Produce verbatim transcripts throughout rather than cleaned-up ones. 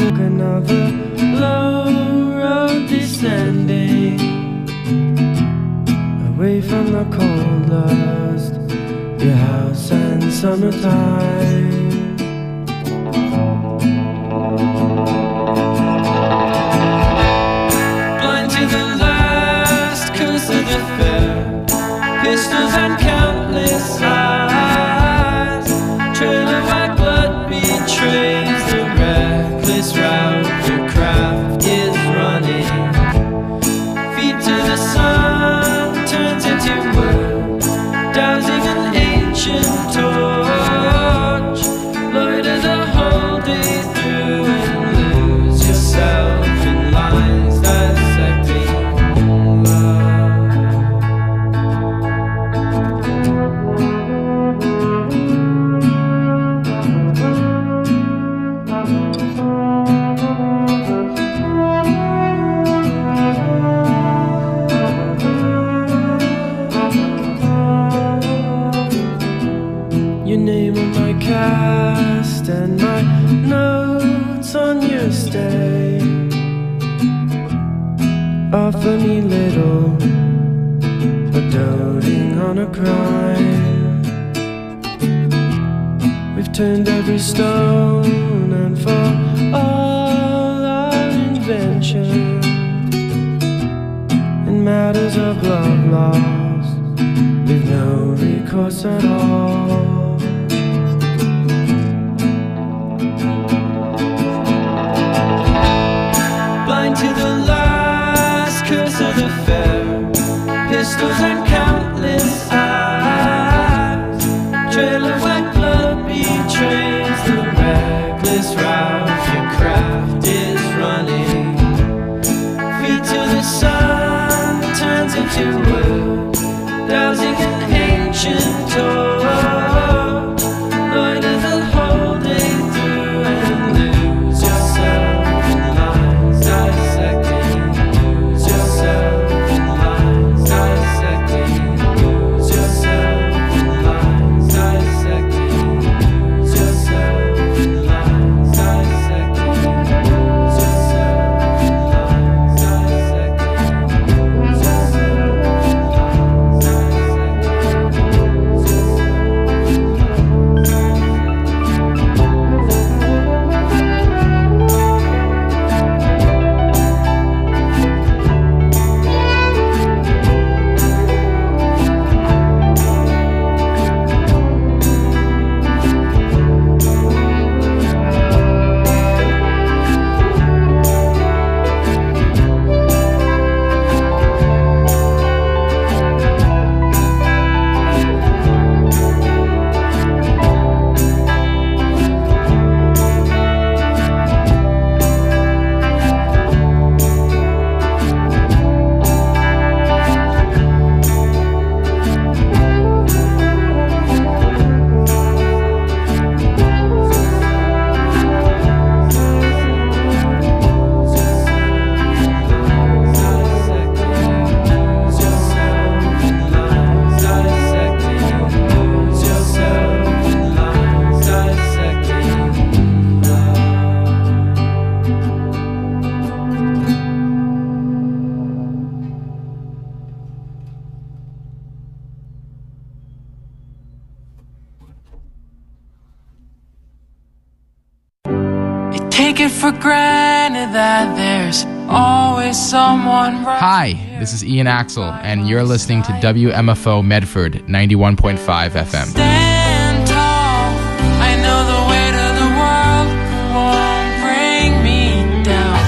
Another low road descending, away from the cold lust, your house and summertime. Blind to the last curse of the fair, pistols and countless eyes, trail of white blood betrays the reckless route your craft is running. Feet to the sun turns into wood, dousing an ancient torch. Loiter the whole day through and lose yourself in lines dissecting your name on my cast and my notes on your stay. Offer me little, but doting on a crime. We've turned every stone, and for all our invention in matters of love lost, we've no recourse at all. Blind to the last curse of the fair, pistols and countless eyes, trail of white blood betrays the reckless route your craft is running. Feet to the sun turns into wood, dousing an ancient torch. Loiter the whole day through and lose yourself in lines dissecting. Lose yourself in lines dissecting. Lose yourself in lines dissecting. Lose yourself in lines dissecting. Lose yourself in lines dissecting. Lose yourself in lines Take it for granted that there's always someone right. Hi, this is Ian Axel, and you're listening to W M F O Medford ninety-one point five F M. Stand tall. I know the weight of the world won't bring me down.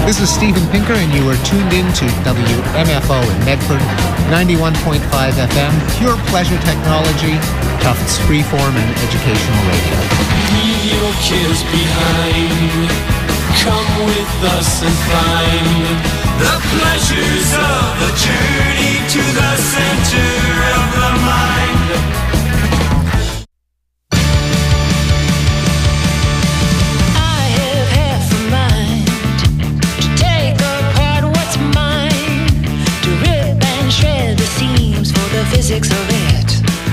This is Steven Pinker, and you are tuned in to W M F O in Medford, ninety-one point five F M, pure pleasure technology, Tufts freeform and educational radio. Leave your kids behind. Come with us and find the pleasures of a journey to the center of the mind. Physics of it.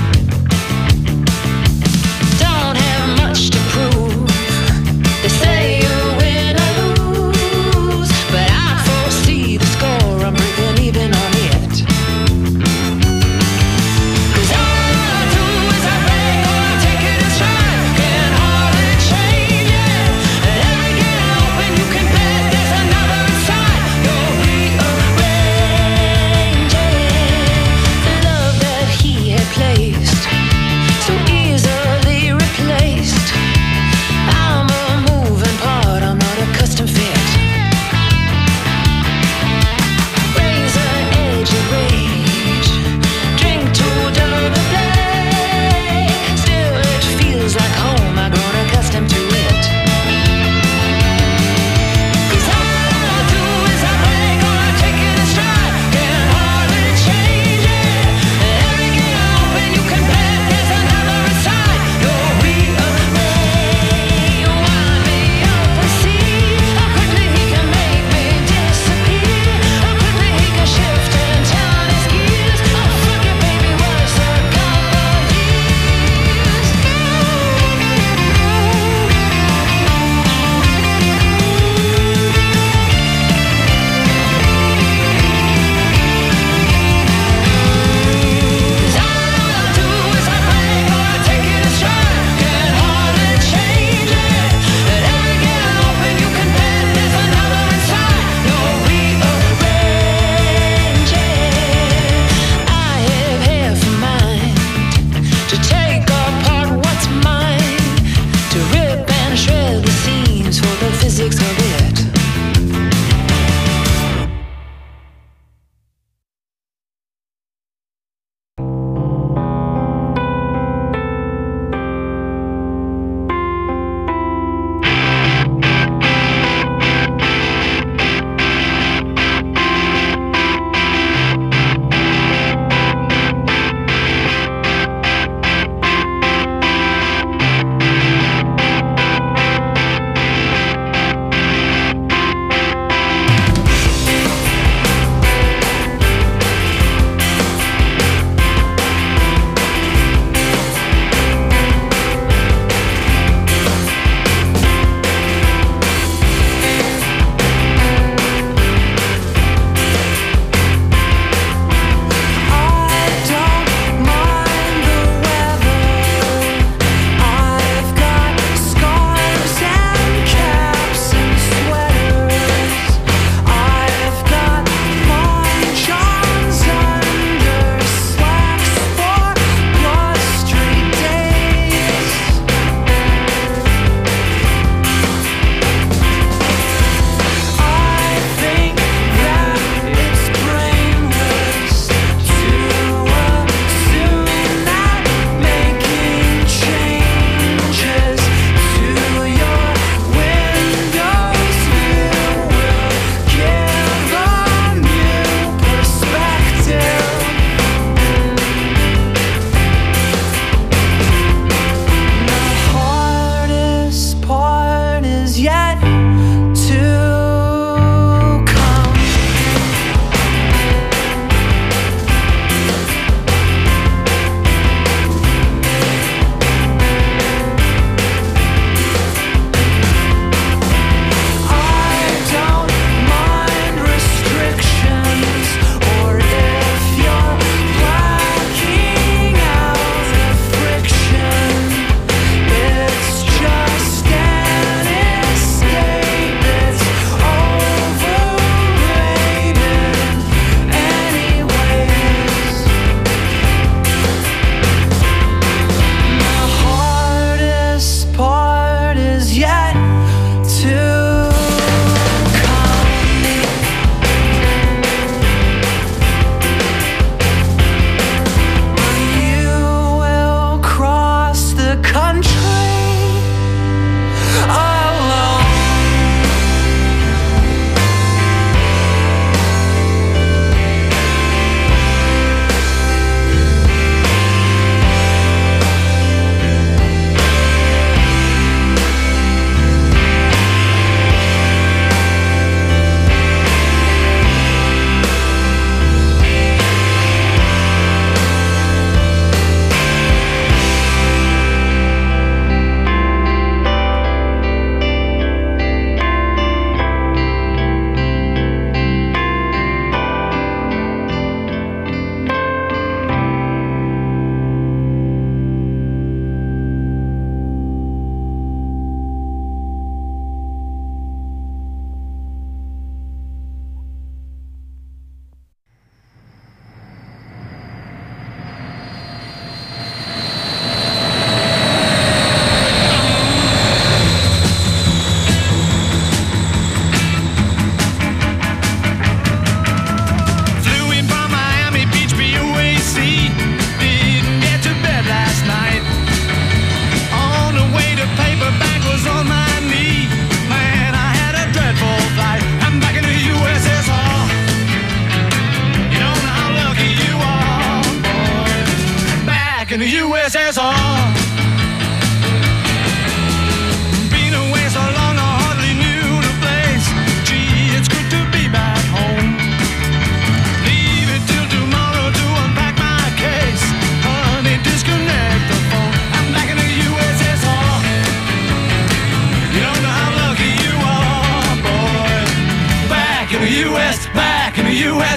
Don't have much to prove. They say you win or lose, but I foresee the score. I'm breaking even on it. 'Cause all I do is I beg or I take it in stride. Can hardly change it. And every gate I open, you can bet there's another inside. You'll rearrange it. The love that he had placed, so easily replaced. I'm a moving part, I'm not a custom fit. Razor edge of rage, drink to dull the day. Still it feels like home, I've grown accustomed to it. 'Cause all I do is I beg or I take it in stride. Can hardly change it. Every gate I open, you can bet there's another inside. You'll rearrange, wind me up and see how quickly he can make me disappear. How quickly he can shift and turn his gears. Oh, fuck it, baby, what's a couple years? Cause all I do is I beg or I take it in stride. Can hardly change it. At every gate I open, you can bet there's another inside. You'll rearrange it. I have half a mind to take apart what's mine, to rip and shred the seams for the physics of it.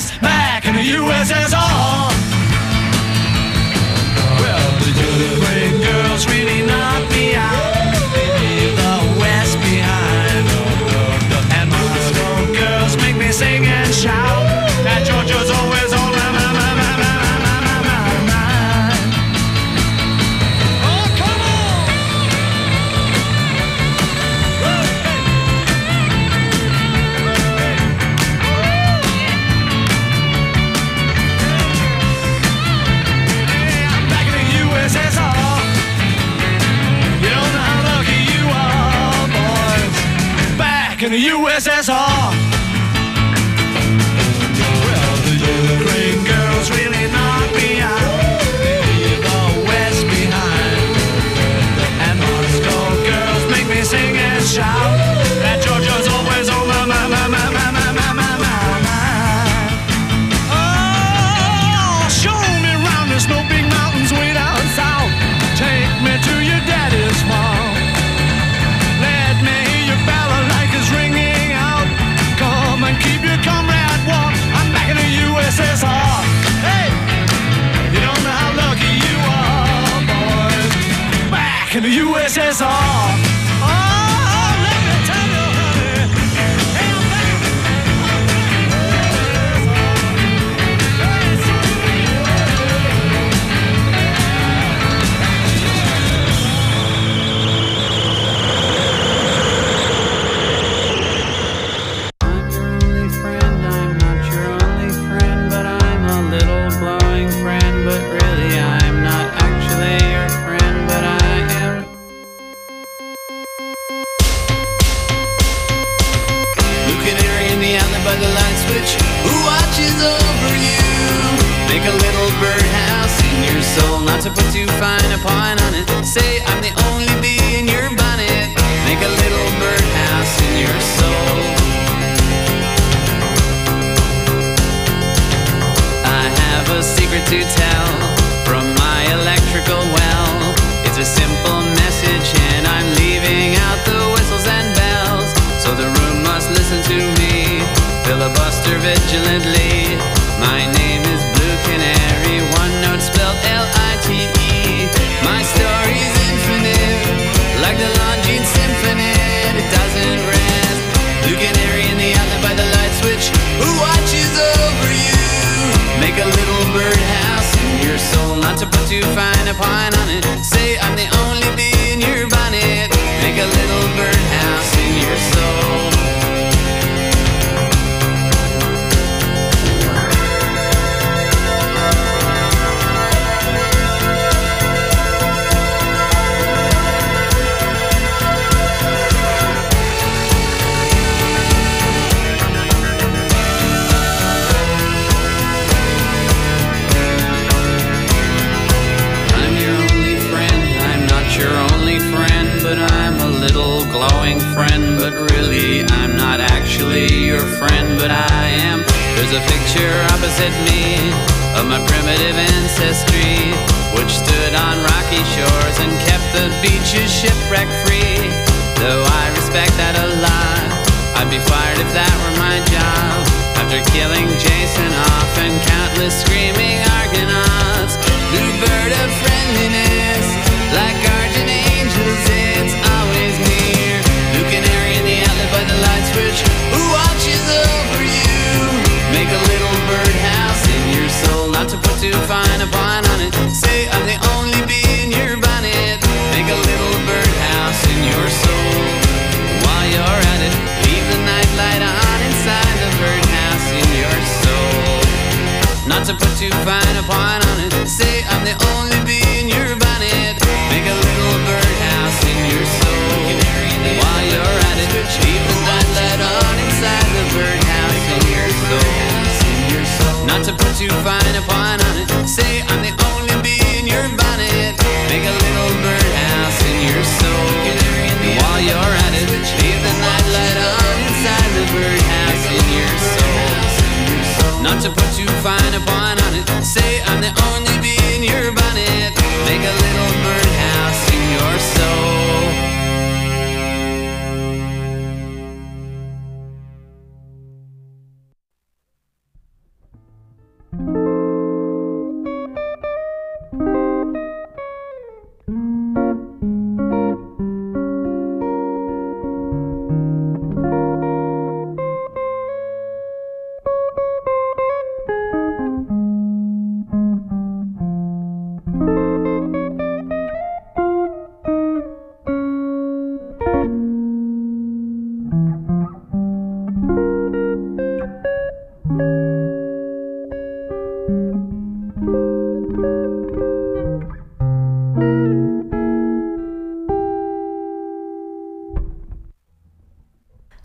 back in the U S S R. Well, the Ukraine girls really knocked me out. Leave the West behind. And Moscow girls make me sing and shout. And Georgia's always on my, my, my, my, my, my, my, my, my mind. Oh, come on! Hey, I'm back in the U S S R. You don't know how lucky you are, boys. Back in the U S S R. Well, the Ukraine girls really knocked me out. Leave the West behind. And Moscow girls make me sing and shout. And Georgia's always on my, my, my, my, my, my, my, my, my mind. Oh, show me round the snow big mountains way down south. Take me to your daddy's farm. Let me hear your balalaikas ringing out. Come and keep your comrade warm. I'm back in the U S S R. Hey, you don't know how lucky you are, boys. Back in the U S S R. Oh, let me tell you, honey. Hey, I'm back. I'm your only friend, I'm not your only friend, but I'm a little glowing friend, but really I'm not actually your friend, but I am. Blue canary in the outlet by the light switch, who watches over you? Make a little birdhouse in your soul, not to put too fine a point on it. Say I'm the only bee in your bonnet. Make a little birdhouse in your soul. I have a secret to tell from my electrical well. It's a simple message and I'm leaving out the whistles and bells. So the room must listen to me, filibuster vigilantly. My name is Blue Canary, one note spelled L I T E. My story's infinite, like the Longines Symphony. It doesn't rest. Blue Canary in the outlet by the light switch, who watches over you? Make a little birdhouse in your soul, not to put too fine a point on it. Say I'm the only bee in your bonnet. Make a little birdhouse in your soul. I'm your only friend, I'm not your only friend, but I'm a little glowing friend, but really I'm not actually your friend, but I am. There's a picture opposite me of my primitive ancestry, which stood on rocky shores and kept the beaches shipwreck free. Though I respect that a lot, I'd be fired if that were my job. After killing Jason off and countless screaming Argonauts, blue bird of friendliness, like guardian angels, it's always near. Blue canary in the outlet by the light switch, who watches over you? Make a little birdhouse in your soul, not to put too fine a point on it. Say I'm the only bee in your bonnet. Make a little birdhouse in your soul. While you're at it, leave the night light on inside the birdhouse in your soul. Not to put too fine a point on it. Say I'm the only bee in your bonnet. Make a little birdhouse in your soul. While you're at it, leave the night light on inside the birdhouse in your soul. Not to put too fine a point on it. Say I'm the only bee in your bonnet. Make a little birdhouse in your soul. While you're at it, leave the night light on inside the birdhouse in your soul. Not to put too fine a point on it. Say I'm the only bee in your bonnet. Make a little birdhouse in your soul.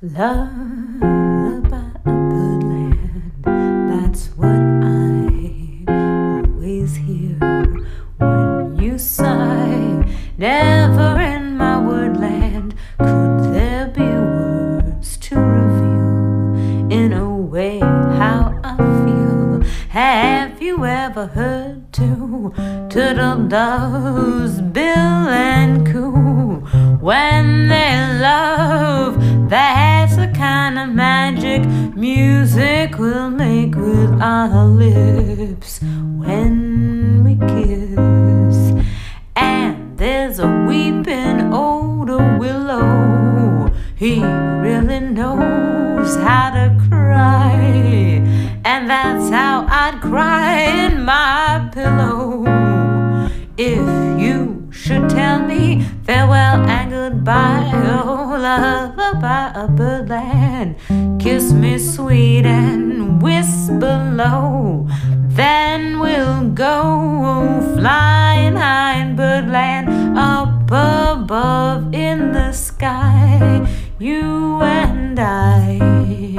Lullaby of Birdland, that's what I always hear when you sigh. Never in my woodland could there be words to reveal in a way how I feel. Have you ever heard two turtle doves bill and coo when they love? That's the kind of magic music we'll make with our lips when we kiss. And there's a weeping old willow, he really knows how to cry, and that's how I'd cry in my pillow if you should tell me farewell and goodbye. Oh, lullaby of Birdland, kiss me sweet and whisper low. Then we'll go flying high in Birdland, up above in the sky, you and I.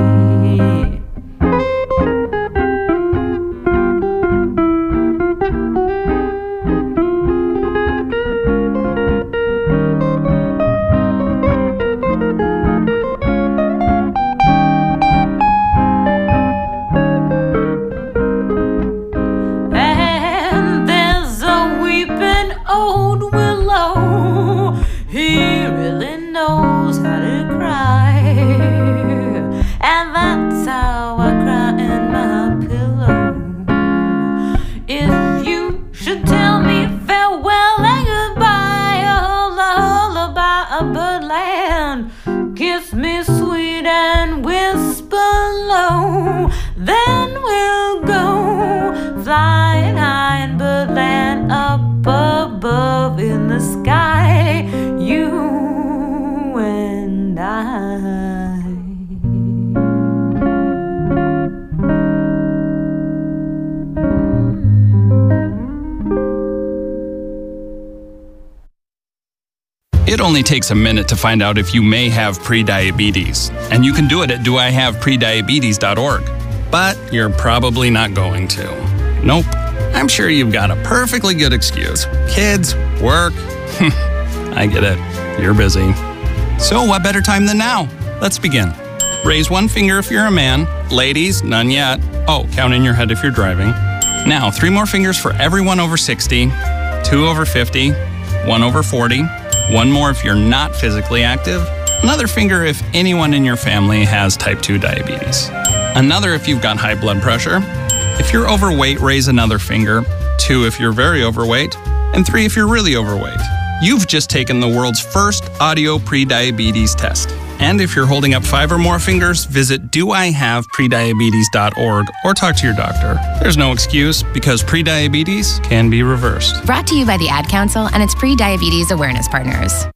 He really knows how to cry, and that's how I cry in my pillow. If you should tell me farewell and goodbye, oh, lullaby of Birdland, kiss me sweet and whisper low. Then we'll go flying high in Birdland, up above in the sky, you and I. It only takes a minute to find out if you may have prediabetes, and you can do it at do I have prediabetes dot org. But you're probably not going to. Nope. I'm sure you've got a perfectly good excuse. Kids, work. I get it. You're busy. So what better time than now? Let's begin. Raise one finger if you're a man. Ladies, none yet. Oh, count in your head if you're driving. Now, three more fingers for everyone over sixty, two over fifty, one over forty, one more if you're not physically active, another finger if anyone in your family has type two diabetes, another if you've got high blood pressure. If you're overweight, raise another finger, two if you're very overweight, and three if you're really overweight. You've just taken the world's first audio prediabetes test. And if you're holding up five or more fingers, visit do I have prediabetes dot org or talk to your doctor. There's no excuse because prediabetes can be reversed. Brought to you by the Ad Council and its pre-diabetes awareness partners.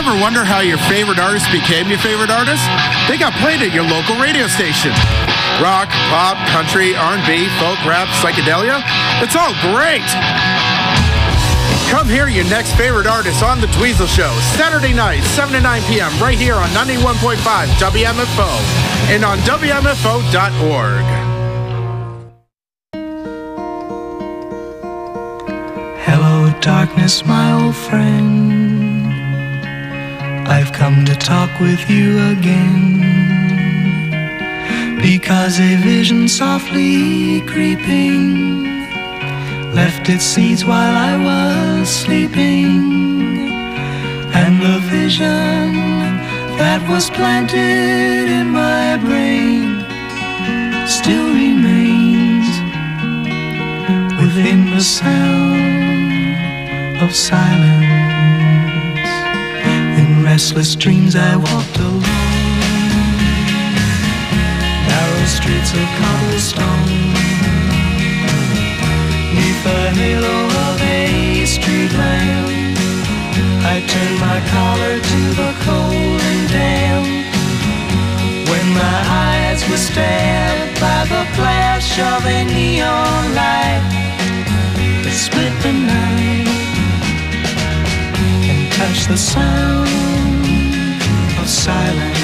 Ever wonder how your favorite artist became your favorite artist? They got played at your local radio station. Rock, pop, country, R and B, folk, rap, psychedelia. It's all great. Come hear your next favorite artist on The Dweezil Show, Saturday night, seven to nine p.m. right here on ninety-one point five W M F O and on W M F O dot org. Hello, darkness, my old friend. I've come to talk with you again, because a vision softly creeping left its seeds while I was sleeping, and the vision that was planted in my brain still remains within the sound of silence. In restless dreams I walked alone, narrow streets of cobblestone, neath the halo of a street lamp. I turned my collar to the cold and damp, when my eyes were stabbed by the flash of a neon light that split the night and touched the sound of silence.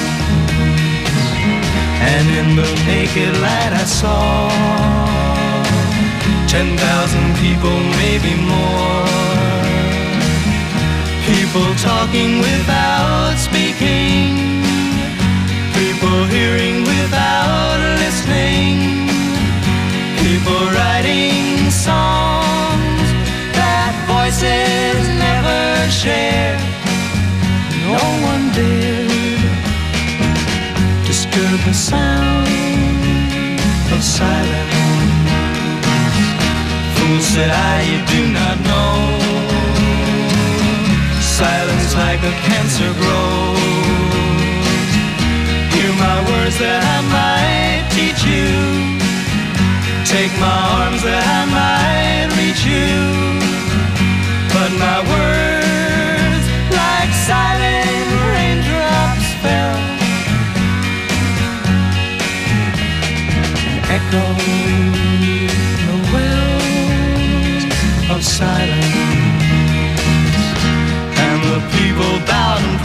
And in the naked light I saw ten thousand people, maybe more. People talking without speaking, people hearing without listening, people writing songs that voices never shared. No one dared disturb the sound of silence. Fool, said I, you do not know, silence like a cancer grows. Hear my words that I might teach you, take my arms that I might reach you, but my words like silent raindrops fell and echoed the wells of silence. The people bowed and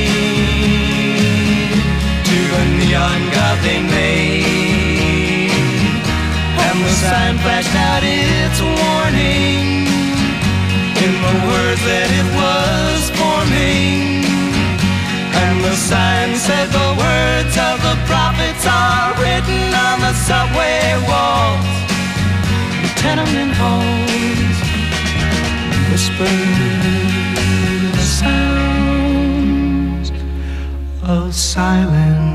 prayed to the neon god they made, and the sign flashed out its warning in the words that it was forming. And the sign said the words of the prophets are written on the subway walls, the tenement halls, whispered sounds of silence.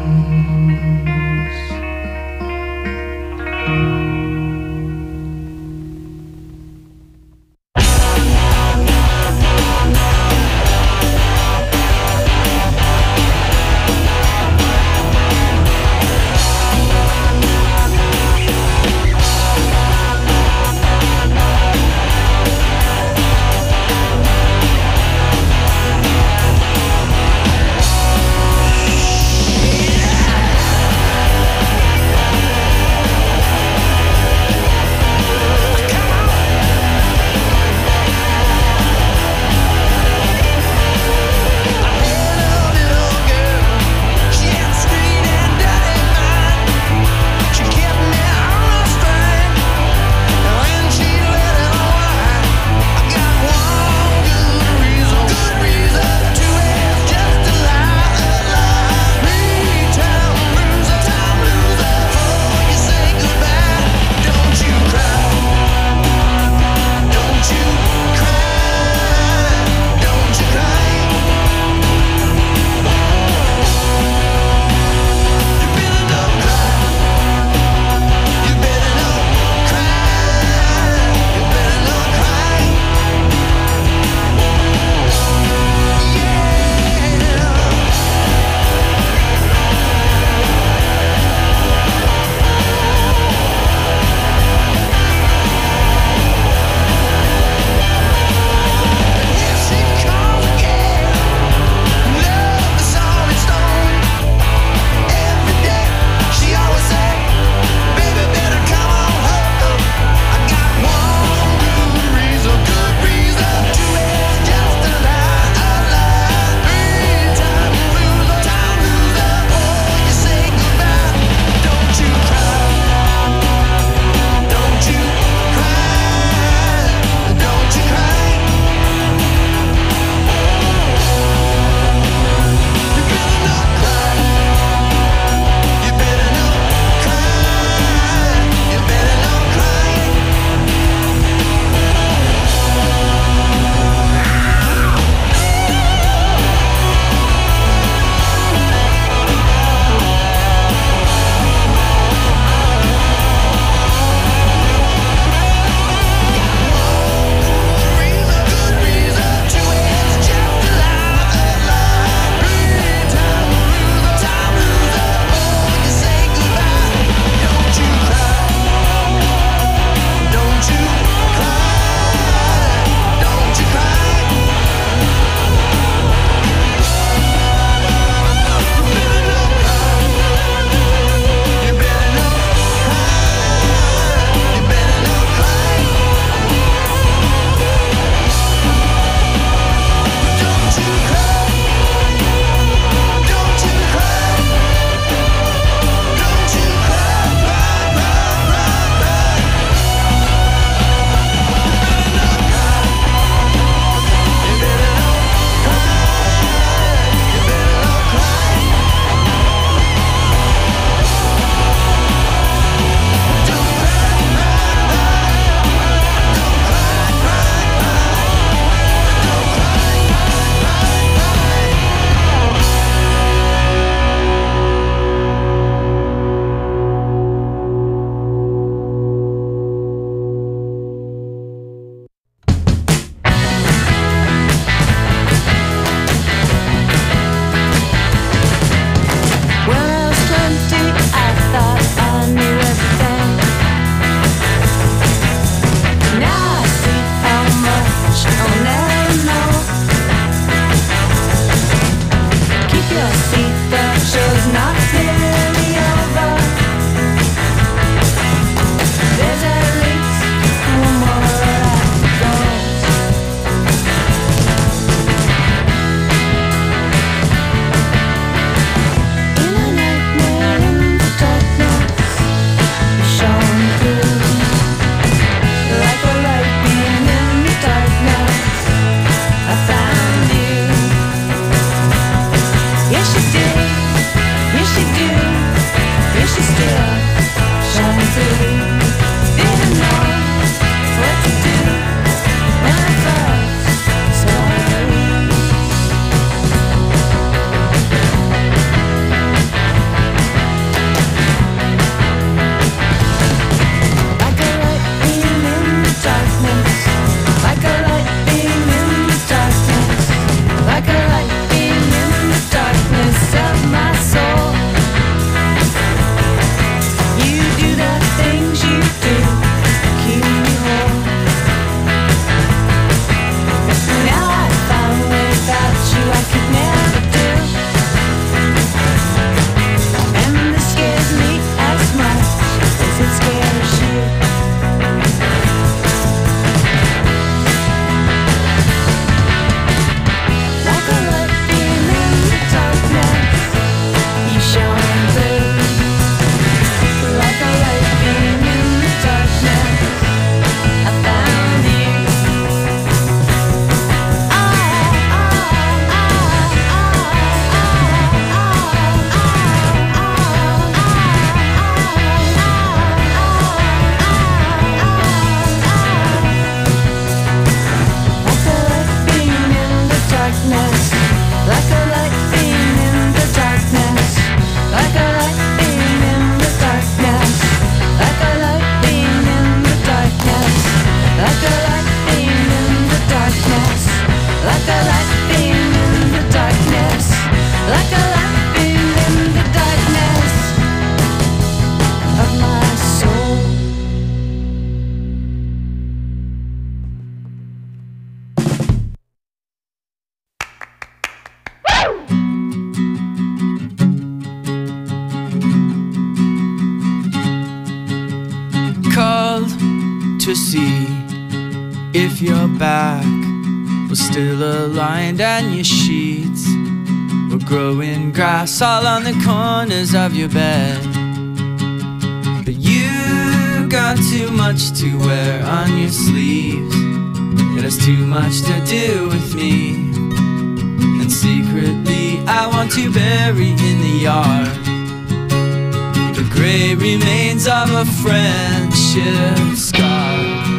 to see if your back was still aligned and your sheets were growing grass all on the corners of your bed. But you got too much to wear on your sleeves. It has too much to do with me. And secretly I want to bury in the yard the grey remains of a friendship scar.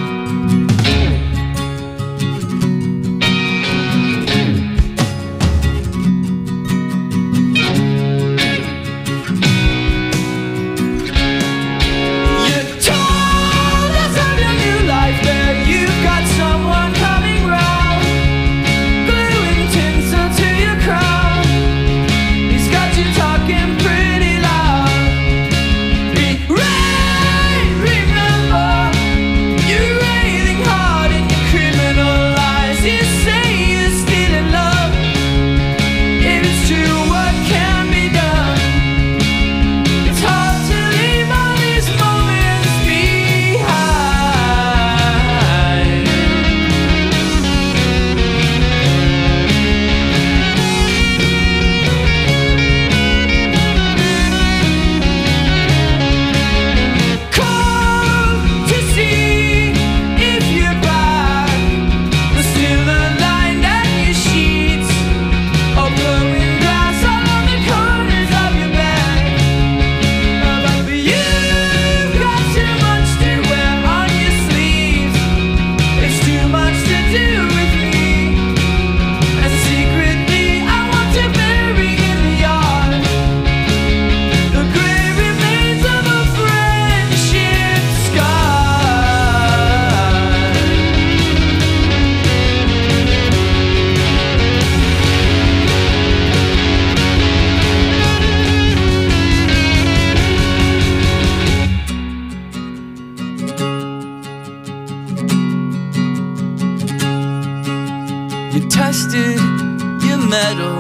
tested your metal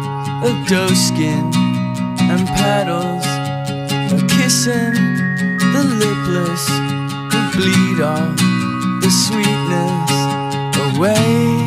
of doe skin and petals, or kissing the lipless to bleed all the sweetness away.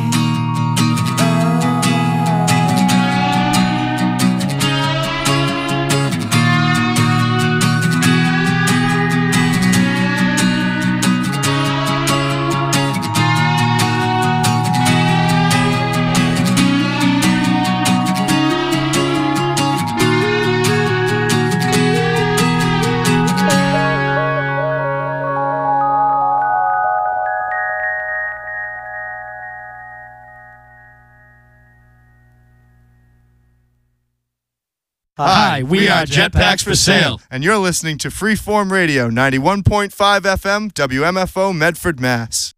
Hi, we are Jetpacks for Sale, and you're listening to Freeform Radio, ninety-one point five F M, W M F O, Medford, Mass.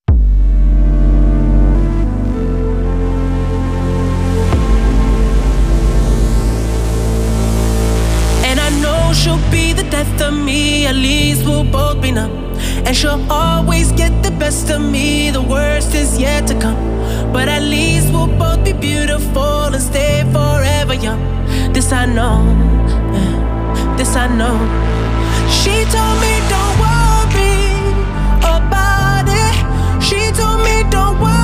And I know she'll be the death of me, at least we'll both be numb. And she'll always get the best of me, the worst is yet to come. But at least we'll both be beautiful and stay forever young. This I know, yeah, this I know. She told me don't worry about it. She told me don't worry.